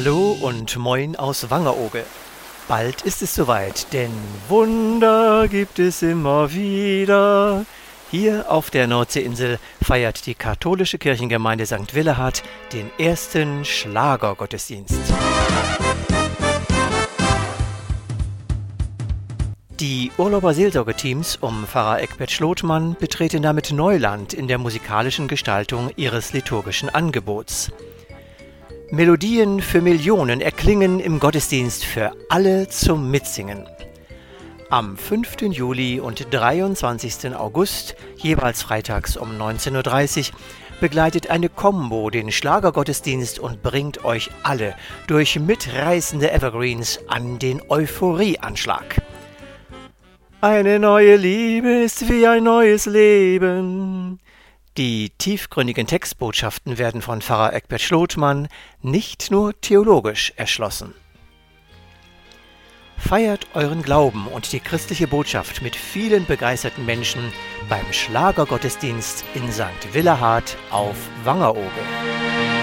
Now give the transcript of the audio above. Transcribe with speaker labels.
Speaker 1: Hallo und moin aus Wangerooge. Bald ist es soweit, denn Wunder gibt es immer wieder. Hier auf der Nordseeinsel feiert die katholische Kirchengemeinde St. Willehad den ersten Schlagergottesdienst. Die Urlauber-Seelsorgeteams um Pfarrer Egbert Schlotmann betreten damit Neuland in der musikalischen Gestaltung ihres liturgischen Angebots. Melodien für Millionen erklingen im Gottesdienst für alle zum Mitsingen. Am 5. Juli und 23. August, jeweils freitags um 19:30 Uhr, begleitet eine Combo den Schlagergottesdienst und bringt euch alle durch mitreißende Evergreens an den Euphorieanschlag. Eine neue Liebe ist wie ein neues Leben. Die tiefgründigen Textbotschaften werden von Pfarrer Egbert Schlotmann nicht nur theologisch erschlossen. Feiert euren Glauben und die christliche Botschaft mit vielen begeisterten Menschen beim Schlagergottesdienst in St. Willehad auf Wangerooge.